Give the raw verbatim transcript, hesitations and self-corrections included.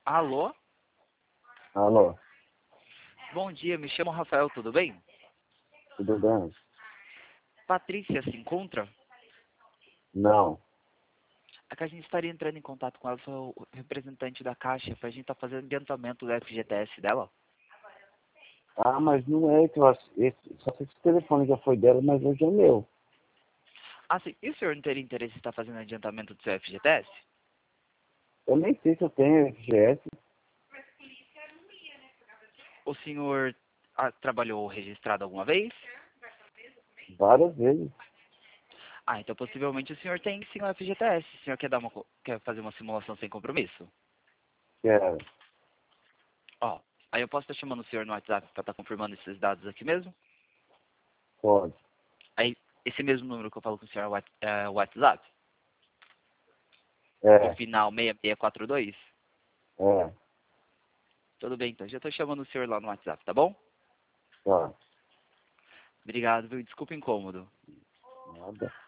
Alô? Alô, Bom dia, me chamo Rafael, tudo bem? tudo bem? Patrícia se encontra? Não. É que a gente estaria entrando em contato com ela, sou o representante da Caixa, pra gente estar fazendo adiantamento do F G T S dela. Ah, mas não é que eu acho. Esse, só sei se o telefone já foi dela, mas hoje é meu. Ah, sim. E o senhor não teria interesse em estar fazendo adiantamento do seu F G T S? Eu nem sei se eu tenho F G S O senhor ah, trabalhou registrado alguma vez? várias vezes. Ah, então possivelmente o senhor tem sim o F G T S. O senhor quer, dar uma, co- quer fazer uma simulação sem compromisso? Quero. Ó, aí eu posso estar chamando o senhor no WhatsApp para estar confirmando esses dados aqui mesmo? Pode. Aí, esse mesmo número que eu falo com o senhor é o What- é o WhatsApp? O É, final seis seis quatro dois? é. Tudo bem, então. Já estou chamando o senhor lá no WhatsApp, tá bom? Tá. Obrigado, viu? Desculpa o incômodo. Nada.